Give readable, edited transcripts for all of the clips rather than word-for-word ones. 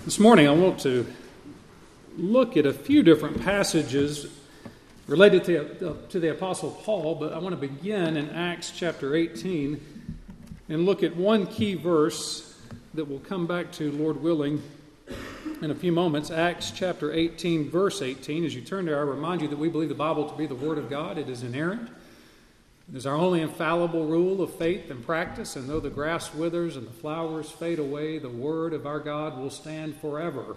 This morning I want to look at a few different passages related to the Apostle Paul, but I want to begin in Acts chapter 18 and look at one key verse that we'll come back to, Lord willing, in a few moments. Acts chapter 18, verse 18. As you turn there, I remind you that we believe the Bible to be the Word of God. It is inerrant. It is our only infallible rule of faith and practice, and though the grass withers and the flowers fade away, the Word of our God will stand forever.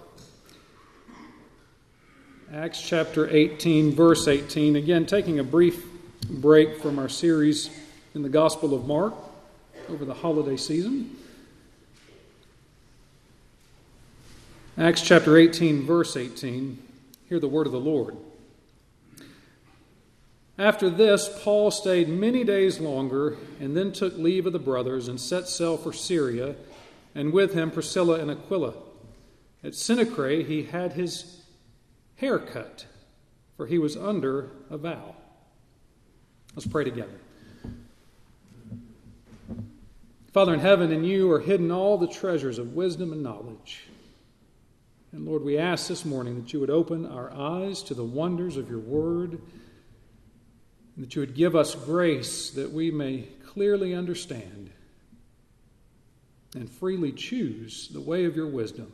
Acts chapter 18, verse 18. Again, taking a brief break from our series in the Gospel of Mark over the holiday season. Acts chapter 18, verse 18. Hear the word of the Lord. After this, Paul stayed many days longer and then took leave of the brothers and set sail for Syria, and with him Priscilla and Aquila. At Cenchreae he had his hair cut, for he was under a vow. Let's pray together. Father in heaven, in you are hidden all the treasures of wisdom and knowledge. And Lord, we ask this morning that you would open our eyes to the wonders of your word, and that you would give us grace that we may clearly understand and freely choose the way of your wisdom.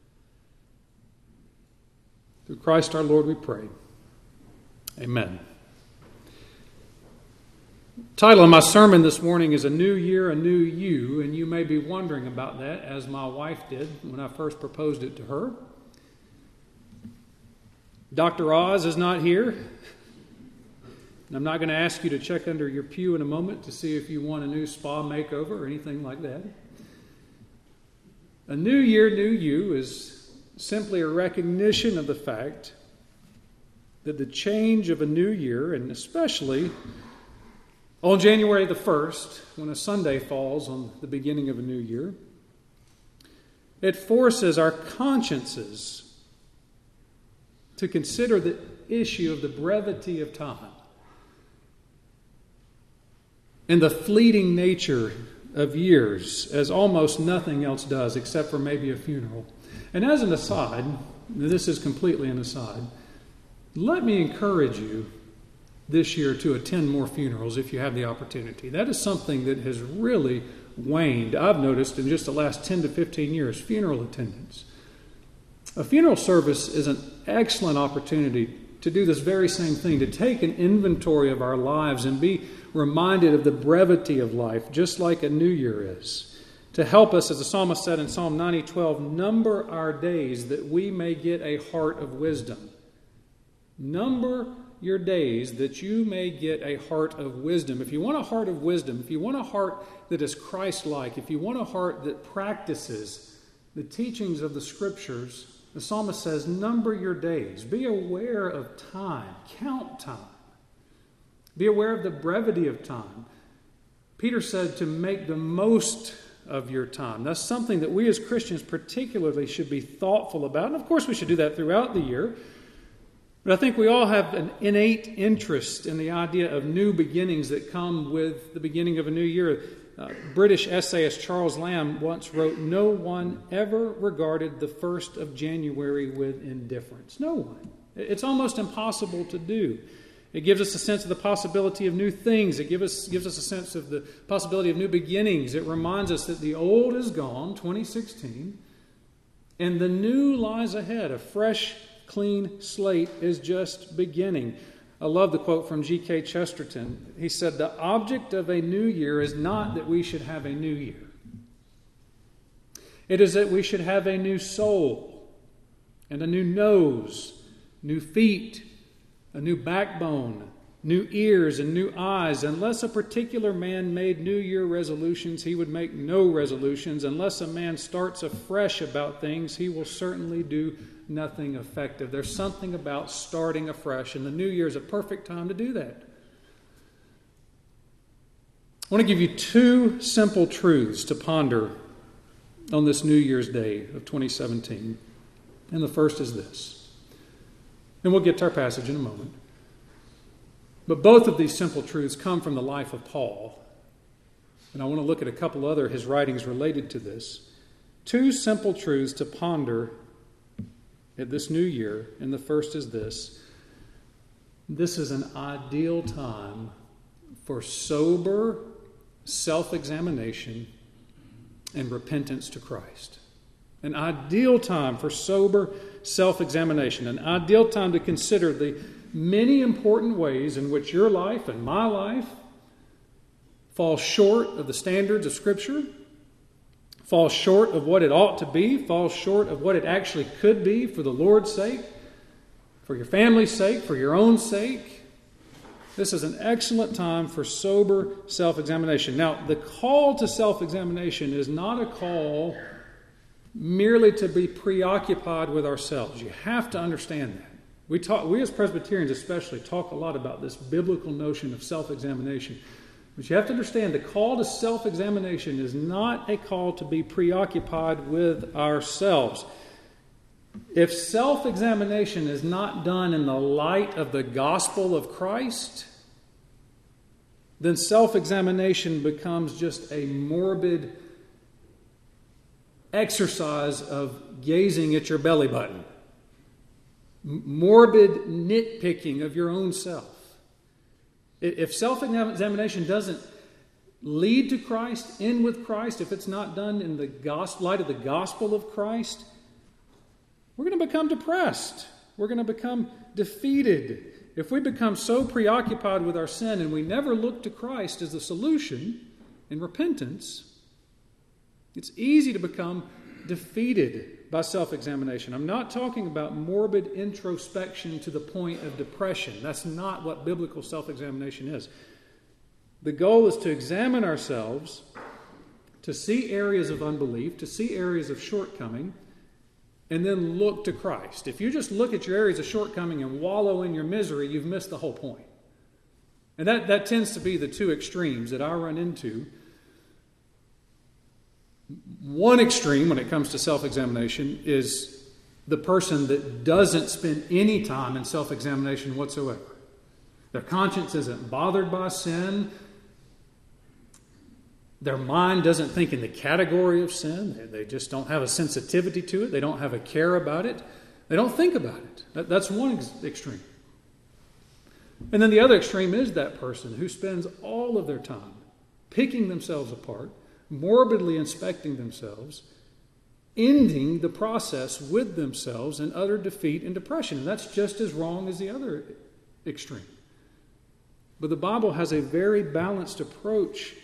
Through Christ our Lord we pray. Amen. The title of my sermon this morning is A New Year, A New You, and you may be wondering about that, as my wife did when I first proposed it to her. Dr. Oz is not here. I'm not going to ask you to check under your pew in a moment to see if you want a new spa makeover or anything like that. A new year, new you is simply a recognition of the fact that the change of a new year, and especially on January the 1st, when a Sunday falls on the beginning of a new year, it forces our consciences to consider the issue of the brevity of time and the fleeting nature of years, as almost nothing else does except for maybe a funeral. And as an aside, this is completely an aside, let me encourage you this year to attend more funerals if you have the opportunity. That is something that has really waned. I've noticed in just the last 10 to 15 years, funeral attendance. A funeral service is an excellent opportunity to do this very same thing, to take an inventory of our lives and be reminded of the brevity of life, just like a new year is. To help us, as the psalmist said in Psalm 90:12, number our days that we may get a heart of wisdom. Number your days that you may get a heart of wisdom. If you want a heart of wisdom, if you want a heart that is Christ-like, if you want a heart that practices the teachings of the Scriptures, the psalmist says, number your days. Be aware of time. Count time. Be aware of the brevity of time. Peter said to make the most of your time. That's something that we as Christians particularly should be thoughtful about. And of course we should do that throughout the year. But I think we all have an innate interest in the idea of new beginnings that come with the beginning of a new year. British essayist Charles Lamb once wrote, "No one ever regarded the 1st of January with indifference." No one. It's almost impossible to do. It gives us a sense of the possibility of new things. It gives us a sense of the possibility of new beginnings. It reminds us that the old is gone, 2016, and the new lies ahead. A fresh, clean slate is just beginning. I love the quote from G.K. Chesterton. He said, "The object of a new year is not that we should have a new year. It is that we should have a new soul and a new nose, new feet, a new backbone, new ears and new eyes. Unless a particular man made New Year resolutions, he would make no resolutions. Unless a man starts afresh about things, he will certainly do nothing effective." There's something about starting afresh, and the New Year is a perfect time to do that. I want to give you two simple truths to ponder on this New Year's Day of 2017. And the first is this. And we'll get to our passage in a moment. But both of these simple truths come from the life of Paul. And I want to look at a couple other his writings related to this. Two simple truths to ponder at this new year, and the first is this. This is an ideal time for sober self-examination and repentance to Christ. An ideal time for sober self-examination. An ideal time to consider the many important ways in which your life and my life fall short of the standards of Scripture, fall short of what it ought to be, fall short of what it actually could be for the Lord's sake, for your family's sake, for your own sake. This is an excellent time for sober self-examination. Now, the call to self-examination is not a call merely to be preoccupied with ourselves. You have to understand that. We as Presbyterians especially talk a lot about this biblical notion of self-examination. But you have to understand the call to self-examination is not a call to be preoccupied with ourselves. If self-examination is not done in the light of the gospel of Christ, then self-examination becomes just a morbid exercise of gazing at your belly button. Morbid nitpicking of your own self. If self-examination doesn't lead to Christ, end with Christ, if it's not done in the light of the gospel of Christ, we're going to become depressed. We're going to become defeated. If we become so preoccupied with our sin and we never look to Christ as the solution in repentance, it's easy to become defeated by self-examination. I'm not talking about morbid introspection to the point of depression. That's not what biblical self-examination is. The goal is to examine ourselves, to see areas of unbelief, to see areas of shortcoming, and then look to Christ. If you just look at your areas of shortcoming and wallow in your misery, you've missed the whole point. And that tends to be the two extremes that I run into. One extreme when it comes to self-examination is the person that doesn't spend any time in self-examination whatsoever. Their conscience isn't bothered by sin. Their mind doesn't think in the category of sin. They just don't have a sensitivity to it. They don't have a care about it. They don't think about it. That's one extreme. And then the other extreme is that person who spends all of their time picking themselves apart, morbidly inspecting themselves, ending the process with themselves in utter defeat and depression. And that's just as wrong as the other extreme. But the Bible has a very balanced approach.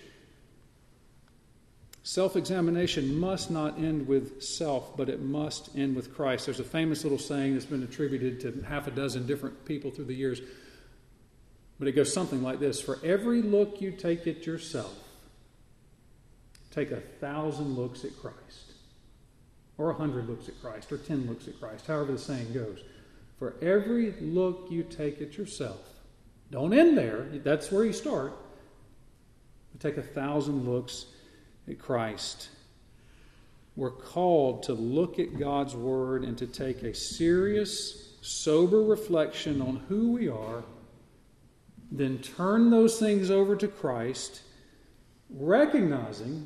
Self-examination must not end with self, but it must end with Christ. There's a famous little saying that's been attributed to half a dozen different people through the years. But it goes something like this. For every look you take at yourself, take 1,000 looks at Christ. Or 100 looks at Christ. Or 10 looks at Christ. However the saying goes. For every look you take at yourself. Don't end there. That's where you start. But take 1,000 looks at Christ. We're called to look at God's Word and to take a serious, sober reflection on who we are, then turn those things over to Christ, recognizing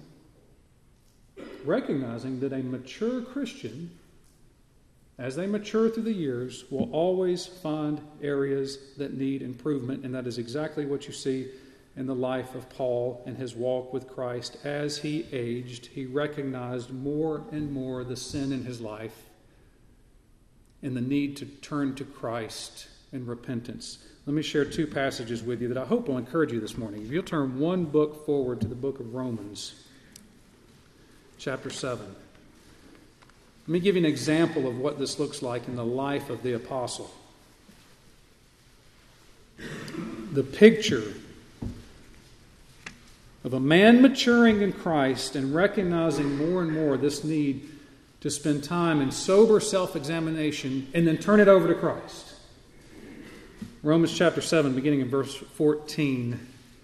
that a mature Christian, as they mature through the years, will always find areas that need improvement, and that is exactly what you see in the life of Paul and his walk with Christ. As he aged, he recognized more and more the sin in his life and the need to turn to Christ in repentance. Let me share two passages with you that I hope will encourage you this morning. If you'll turn one book forward to the book of Romans, chapter 7. Let me give you an example of what this looks like in the life of the apostle. The picture of a man maturing in Christ and recognizing more and more this need to spend time in sober self-examination and then turn it over to Christ. Romans chapter 7, beginning in verse 14.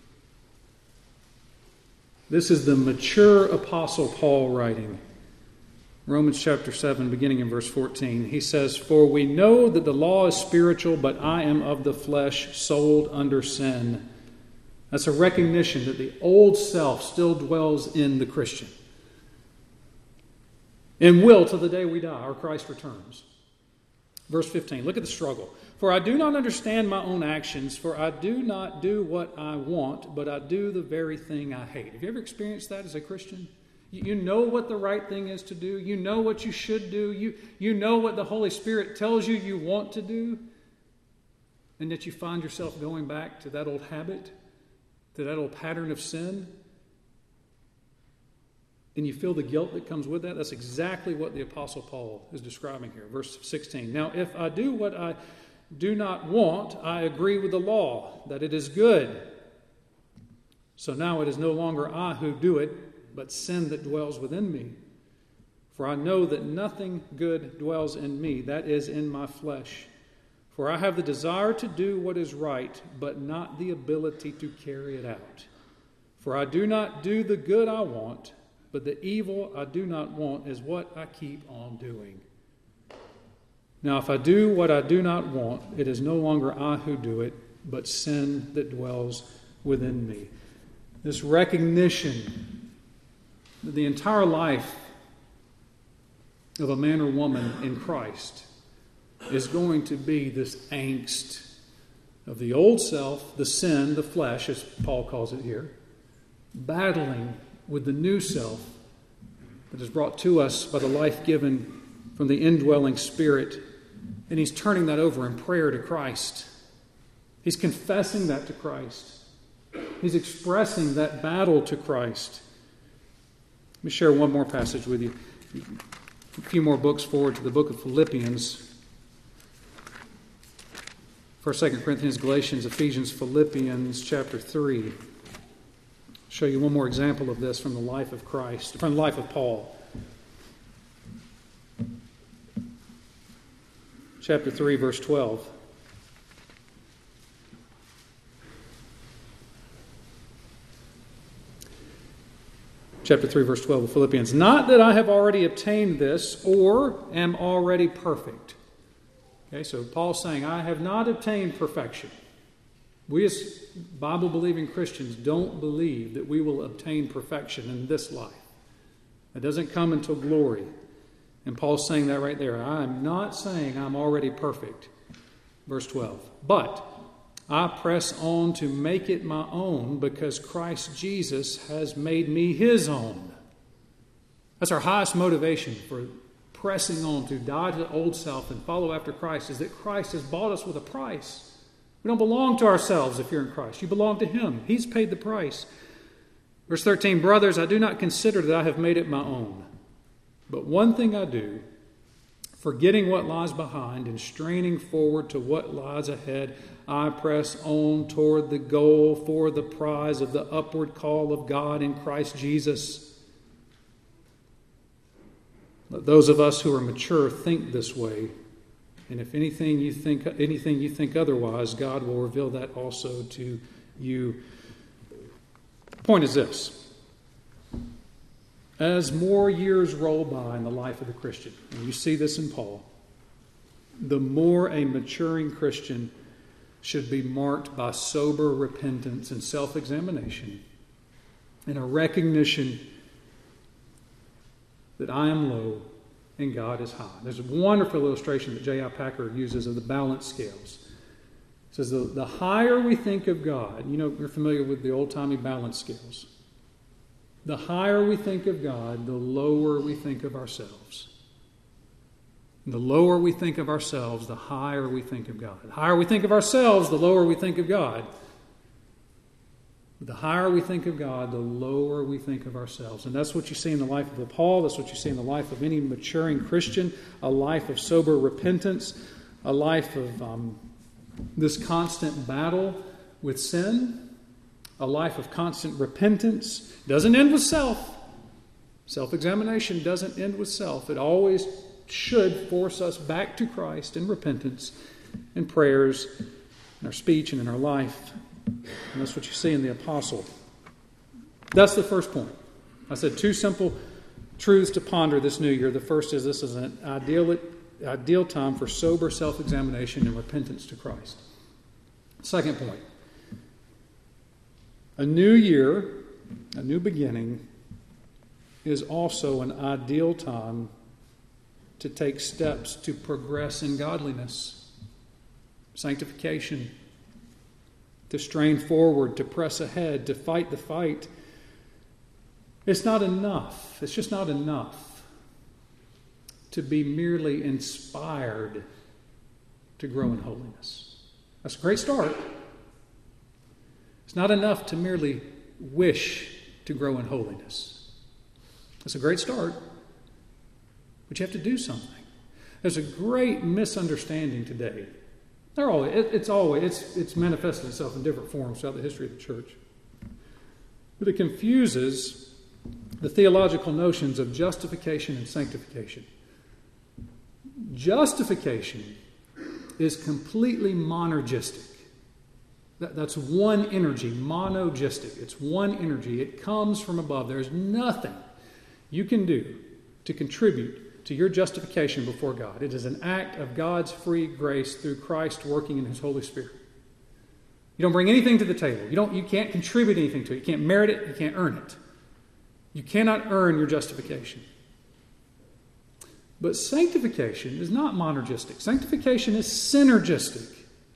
This is the mature apostle Paul writing. Romans chapter 7, beginning in verse 14. He says, "For we know that the law is spiritual, but I am of the flesh, sold under sin." That's a recognition that the old self still dwells in the Christian. And will till the day we die or Christ returns. Verse 15, look at the struggle. For I do not understand my own actions, for I do not do what I want, but I do the very thing I hate. Have you ever experienced that as a Christian? You know what the right thing is to do. You know what you should do. You know what the Holy Spirit tells you want to do. And yet you find yourself going back to that old habit, to that old pattern of sin. And you feel the guilt that comes with that. That's exactly what the Apostle Paul is describing here. Verse 16. Now, if I do what I do not want, I agree with the law, that it is good. So now it is no longer I who do it, but sin that dwells within me. For I know that nothing good dwells in me, that is, in my flesh. For I have the desire to do what is right, but not the ability to carry it out. For I do not do the good I want, but the evil I do not want is what I keep on doing. Now, if I do what I do not want, it is no longer I who do it, but sin that dwells within me. This recognition that the entire life of a man or woman in Christ is going to be this angst of the old self, the sin, the flesh, as Paul calls it here, battling with the new self that is brought to us by the life given from the indwelling Spirit. And he's turning that over in prayer to Christ. He's confessing that to Christ. He's expressing that battle to Christ. Let me share one more passage with you. A few more books forward to the book of Philippians. 1st, 2nd Corinthians, Galatians, Ephesians, Philippians, chapter 3. I'll show you one more example of this from the life of Christ, from the life of Paul. Chapter 3, verse 12. Chapter 3, verse 12 of Philippians. Not that I have already obtained this or am already perfect. Okay, so Paul's saying, I have not obtained perfection. We as Bible-believing Christians don't believe that we will obtain perfection in this life. It doesn't come until glory. And Paul's saying that right there. I'm not saying I'm already perfect. Verse 12. But I press on to make it my own because Christ Jesus has made me his own. That's our highest motivation for pressing on to die to the old self and follow after Christ, is that Christ has bought us with a price. We don't belong to ourselves if you're in Christ. You belong to him. He's paid the price. Verse 13, brothers, I do not consider that I have made it my own. But one thing I do, forgetting what lies behind and straining forward to what lies ahead, I press on toward the goal for the prize of the upward call of God in Christ Jesus. Let those of us who are mature think this way, and if anything you think otherwise, God will reveal that also to you. The point is this. As more years roll by in the life of the Christian, and you see this in Paul, the more a maturing Christian should be marked by sober repentance and self-examination and a recognition that I am low and God is high. There's a wonderful illustration that J.I. Packer uses of the balance scales. It says the higher we think of God, you're familiar with the old-timey balance scales. The higher we think of God, the lower we think of ourselves. And the lower we think of ourselves, the higher we think of God. The higher we think of ourselves, the lower we think of God. The higher we think of God, the lower we think of ourselves. And that's what you see in the life of Paul. That's what you see in the life of any maturing Christian. A life of sober repentance. A life of this constant battle with sin. A life of constant repentance. Doesn't end with self. Self-examination doesn't end with self. It always should force us back to Christ in repentance, in prayers, in our speech, and in our life. And that's what you see in the apostle. That's the first point. I said 2 simple truths to ponder this new year. The first is this is an ideal time for sober self-examination and repentance to Christ. Second point. A new year, a new beginning, is also an ideal time to take steps to progress in godliness, sanctification, to strain forward, to press ahead, to fight the fight. It's not enough. It's just not enough to be merely inspired to grow in holiness. That's a great start. It's not enough to merely wish to grow in holiness. That's a great start, but you have to do something. There's a great misunderstanding today. It's manifested itself in different forms throughout the history of the church. But it confuses the theological notions of justification and sanctification. Justification is completely monergistic. That's one energy, monogistic. It's one energy. It comes from above. There's nothing you can do to contribute to your justification before God. It is an act of God's free grace through Christ working in His Holy Spirit. You don't bring anything to the table. You can't contribute anything to it. You can't merit it. You can't earn it. You cannot earn your justification. But sanctification is not monergistic. Sanctification is synergistic.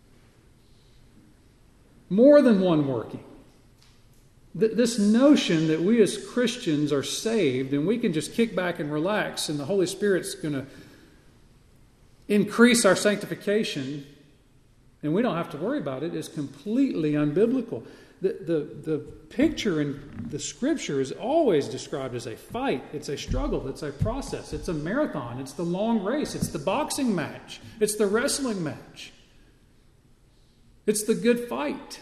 More than one working. This notion that we as Christians are saved and we can just kick back and relax and the Holy Spirit's going to increase our sanctification and we don't have to worry about it is completely unbiblical. The picture in the Scripture is always described as a fight. It's a struggle. It's a process. It's a marathon. It's the long race. It's the boxing match. It's the wrestling match. It's the good fight.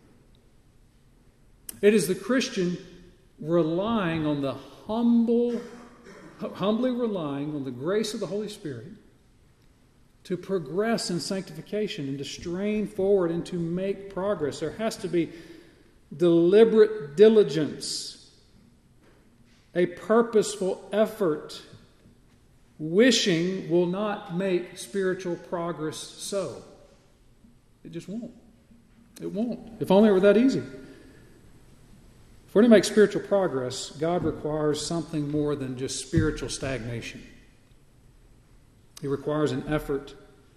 It is the Christian relying on the humbly relying on the grace of the Holy Spirit to progress in sanctification and to strain forward and to make progress. There has to be deliberate diligence, a purposeful effort. Wishing will not make spiritual progress so. It just won't. It won't. If only it were that easy. If we're to make spiritual progress, God requires something more than just spiritual stagnation. He requires an effort.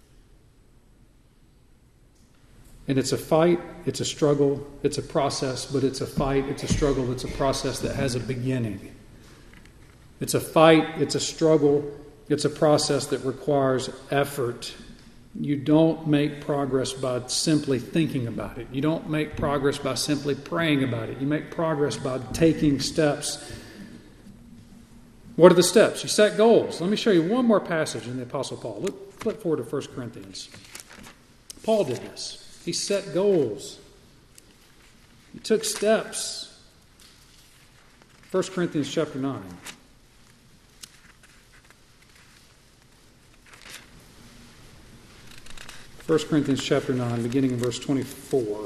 And it's a fight, it's a struggle, it's a process, but it's a fight, it's a struggle, it's a process that has a beginning. It's a fight, it's a struggle, it's a process that requires effort. You don't make progress by simply thinking about it. You don't make progress by simply praying about it. You make progress by taking steps. What are the steps? You set goals. Let me show you one more passage in the Apostle Paul. Flip forward to 1 Corinthians. Paul did this. He set goals. He took steps. 1 Corinthians chapter 9. 1 Corinthians chapter 9, beginning in verse 24.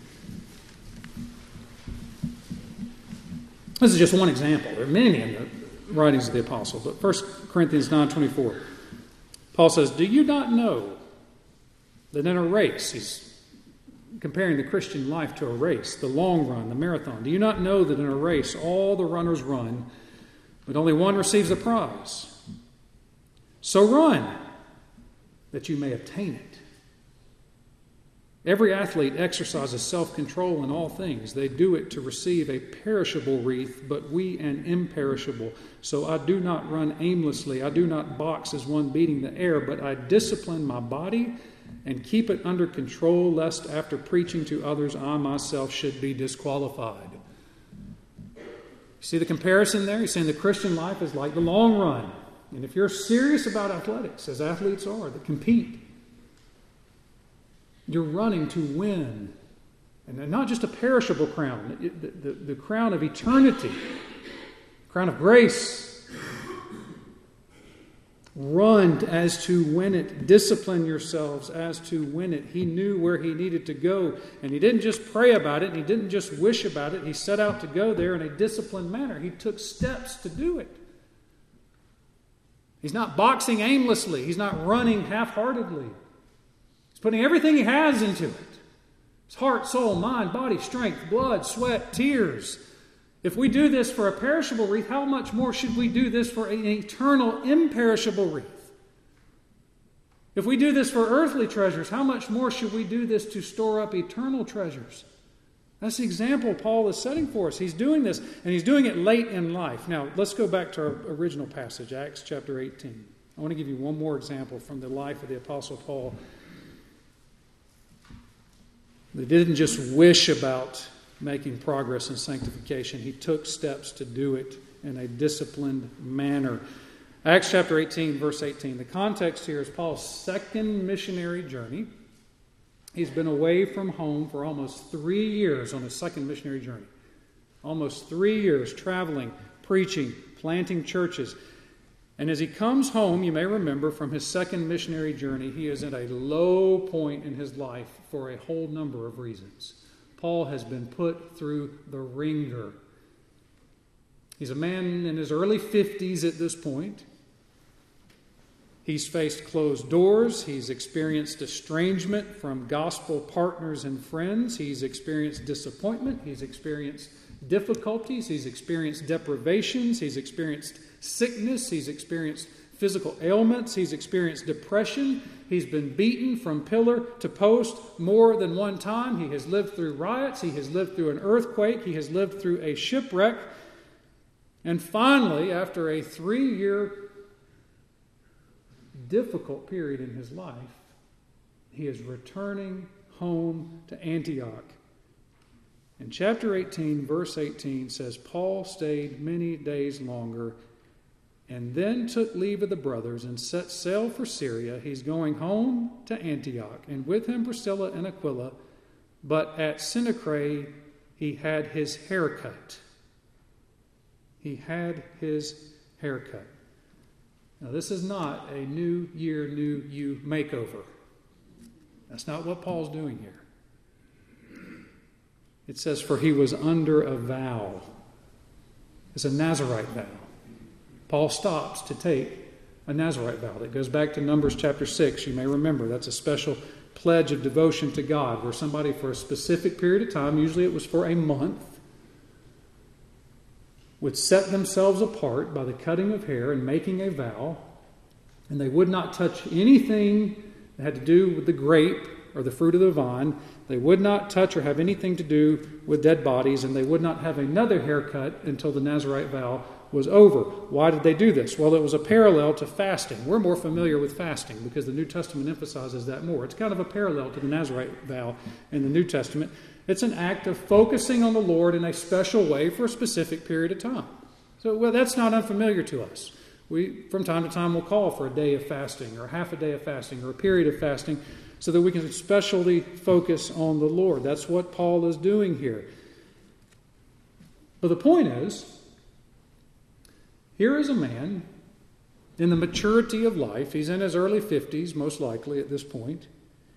This is just one example. There are many in the writings of the apostle, but 1 Corinthians 9:24. Paul says, "Do you not know that in a race," he's comparing the Christian life to a race, the long run, the marathon. "Do you not know that in a race all the runners run, but only one receives the prize? So run, that you may obtain it. Every athlete exercises self-control in all things. They do it to receive a perishable wreath, but we an imperishable. So I do not run aimlessly. I do not box as one beating the air, but I discipline my body and keep it under control, lest after preaching to others, I myself should be disqualified." You see the comparison there? He's saying the Christian life is like the long run. And if you're serious about athletics, as athletes are, that compete, you're running to win. And not just a perishable crown, the crown of eternity, crown of grace. Run as to win it. Discipline yourselves as to win it. He knew where he needed to go. And he didn't just pray about it. And he didn't just wish about it. He set out to go there in a disciplined manner. He took steps to do it. He's not boxing aimlessly. He's not running half-heartedly. He's putting everything he has into it. His heart, soul, mind, body, strength, blood, sweat, tears. If we do this for a perishable wreath, how much more should we do this for an eternal, imperishable wreath? If we do this for earthly treasures, how much more should we do this to store up eternal treasures? That's the example Paul is setting for us. He's doing this, and he's doing it late in life. Now, let's go back to our original passage, Acts chapter 18. I want to give you one more example from the life of the Apostle Paul. He didn't just wish about making progress in sanctification. He took steps to do it in a disciplined manner. Acts chapter 18, verse 18. The context here is Paul's second missionary journey. He's been away from home for almost 3 years on his second missionary journey. Almost 3 years traveling, preaching, planting churches. And as he comes home, you may remember from his second missionary journey, he is at a low point in his life for a whole number of reasons. Paul has been put through the ringer. He's a man in his early 50s at this point. He's faced closed doors. He's experienced estrangement from gospel partners and friends. He's experienced disappointment. He's experienced difficulties. He's experienced deprivations. He's experienced sickness. He's experienced physical ailments. He's experienced depression. He's been beaten from pillar to post more than one time. He has lived through riots. He has lived through an earthquake. He has lived through a shipwreck. And finally, after a 3-year difficult period in his life, he is returning home to Antioch. And chapter 18, verse 18 says, Paul stayed many days longer and then took leave of the brothers and set sail for Syria. He's going home to Antioch, and with him Priscilla and Aquila. But at Cenchreae he had his haircut. He had his haircut. Now, this is not a new year, new you makeover. That's not what Paul's doing here. It says, for he was under a vow. It's a Nazirite vow. Paul stops to take a Nazirite vow. That goes back to Numbers chapter 6. You may remember that's a special pledge of devotion to God where somebody for a specific period of time, usually it was for a month, would set themselves apart by the cutting of hair and making a vow, and they would not touch anything that had to do with the grape or the fruit of the vine. They would not touch or have anything to do with dead bodies, and they would not have another haircut until the Nazirite vow was over. Why did they do this? Well, it was a parallel to fasting. We're more familiar with fasting because the New Testament emphasizes that more. It's kind of a parallel to the Nazirite vow in the New Testament. It's an act of focusing on the Lord in a special way for a specific period of time. So, well, that's not unfamiliar to us. We, from time to time, will call for a day of fasting or half a day of fasting or a period of fasting so that we can especially focus on the Lord. That's what Paul is doing here. But the point is, here is a man in the maturity of life. He's in his early 50s, most likely at this point.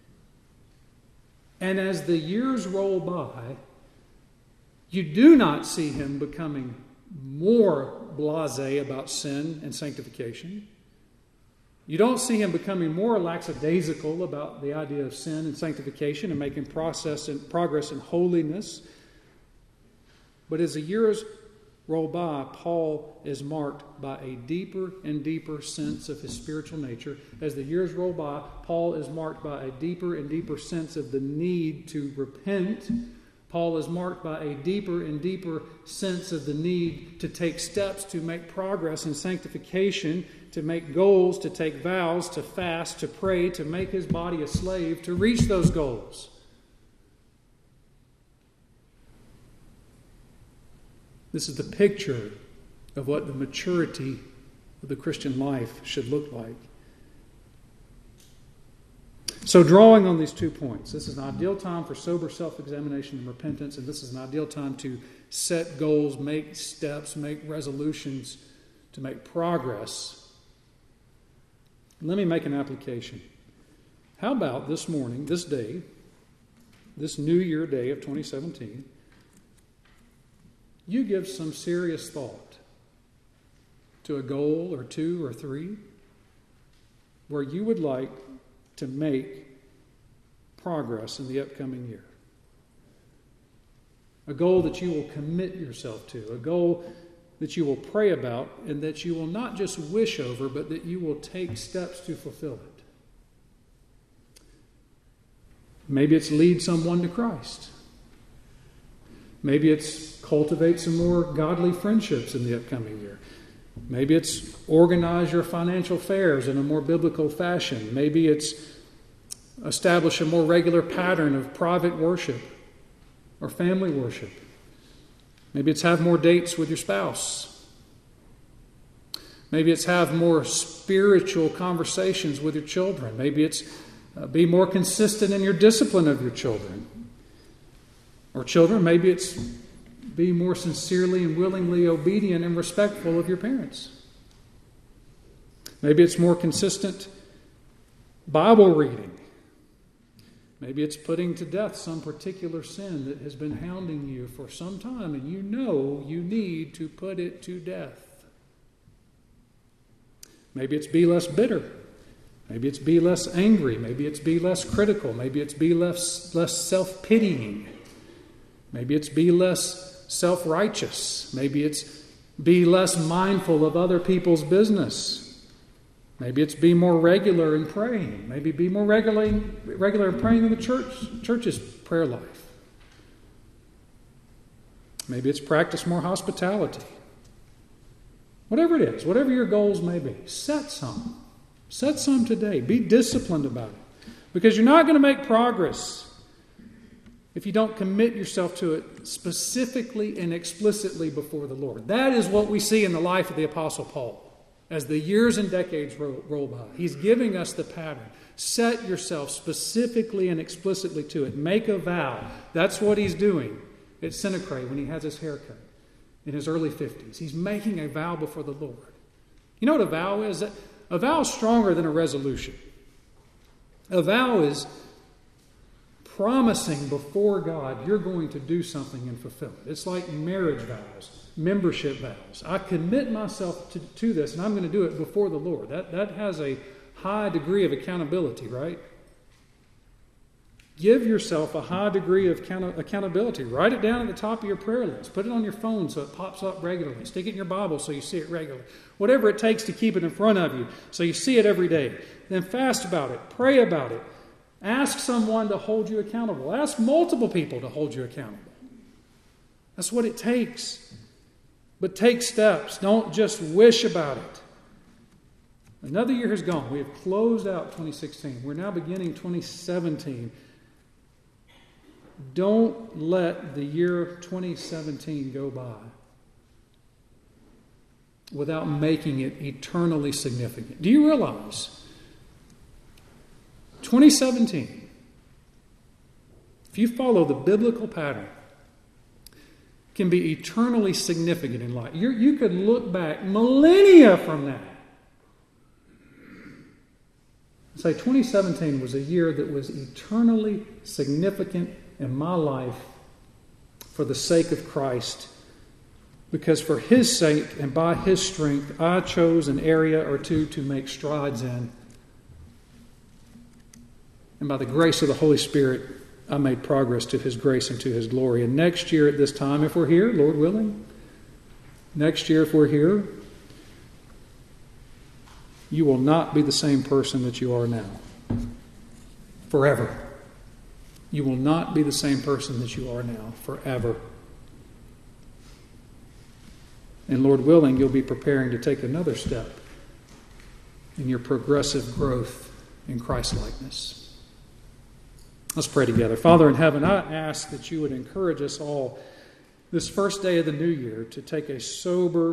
And as the years roll by, you do not see him becoming more blasé about sin and sanctification. You don't see him becoming more lackadaisical about the idea of sin and sanctification and making progress in holiness. But as the years roll by, Paul is marked by a deeper and deeper sense of his spiritual nature. As the years roll by, Paul is marked by a deeper and deeper sense of the need to repent. Paul is marked by a deeper and deeper sense of the need to take steps to make progress in sanctification, to make goals, to take vows, to fast, to pray, to make his body a slave, to reach those goals. This is the picture of what the maturity of the Christian life should look like. So drawing on these 2 points, this is an ideal time for sober self-examination and repentance, and this is an ideal time to set goals, make steps, make resolutions, to make progress. Let me make an application. How about this morning, this day, this New Year day of 2017, you give some serious thought to a goal or 2 or 3 where you would like to make progress in the upcoming year. A goal that you will commit yourself to, a goal that you will pray about and that you will not just wish over, but that you will take steps to fulfill it. Maybe it's lead someone to Christ. Maybe it's cultivate some more godly friendships in the upcoming year. Maybe it's organize your financial affairs in a more biblical fashion. Maybe it's establish a more regular pattern of private worship or family worship. Maybe it's have more dates with your spouse. Maybe it's have more spiritual conversations with your children. Maybe it's be more consistent in your discipline of your children. Or children, maybe it's be more sincerely and willingly obedient and respectful of your parents. Maybe it's more consistent Bible reading. Maybe it's putting to death some particular sin that has been hounding you for some time, and you know you need to put it to death. Maybe it's be less bitter. Maybe it's be less angry. Maybe it's be less critical. Maybe it's be less self-pitying. Maybe it's be less self-righteous. Maybe it's be less mindful of other people's business. Maybe it's be more regular in praying. Maybe be more regular in praying in the church's prayer life. Maybe it's practice more hospitality. Whatever it is, whatever your goals may be, set some. Set some today. Be disciplined about it. Because you're not going to make progress if you don't commit yourself to it specifically and explicitly before the Lord. That is what we see in the life of the Apostle Paul. As the years and decades roll by, he's giving us the pattern. Set yourself specifically and explicitly to it. Make a vow. That's what he's doing at Senecrae when he has his haircut in his early 50s. He's making a vow before the Lord. You know what a vow is? A vow is stronger than a resolution. A vow is promising before God you're going to do something and fulfill it. It's like marriage vows, membership vows. I commit myself to this, and I'm going to do it before the Lord. That has a high degree of accountability, right? Give yourself a high degree of accountability. Write it down at the top of your prayer list. Put it on your phone so it pops up regularly. Stick it in your Bible so you see it regularly. Whatever it takes to keep it in front of you so you see it every day. Then fast about it. Pray about it. Ask someone to hold you accountable. Ask multiple people to hold you accountable. That's what it takes. But take steps. Don't just wish about it. Another year has gone. We have closed out 2016. We're now beginning 2017. Don't let the year 2017 go by without making it eternally significant. Do you realize 2017, if you follow the biblical pattern, can be eternally significant in life? You could look back millennia from that. Say 2017 was a year that was eternally significant in my life for the sake of Christ, because for His sake and by His strength, I chose an area or two to make strides in. And by the grace of the Holy Spirit, I made progress to His grace and to His glory. And next year at this time, if we're here, Lord willing, next year if we're here, you will not be the same person that you are now. Forever. You will not be the same person that you are now. Forever. And Lord willing, you'll be preparing to take another step in your progressive growth in Christ-likeness. Let's pray together. Father in heaven, I ask that you would encourage us all this first day of the new year to take a sober,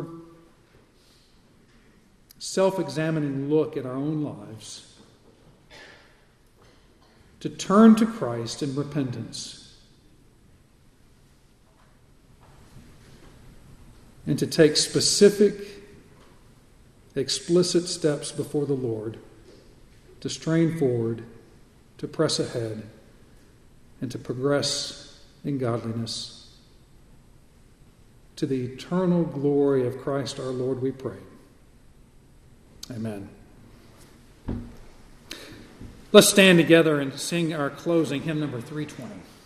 self-examining look at our own lives, to turn to Christ in repentance, and to take specific, explicit steps before the Lord to strain forward, to press ahead, and to progress in godliness. To the eternal glory of Christ our Lord, we pray. Amen. Let's stand together and sing our closing hymn number 320.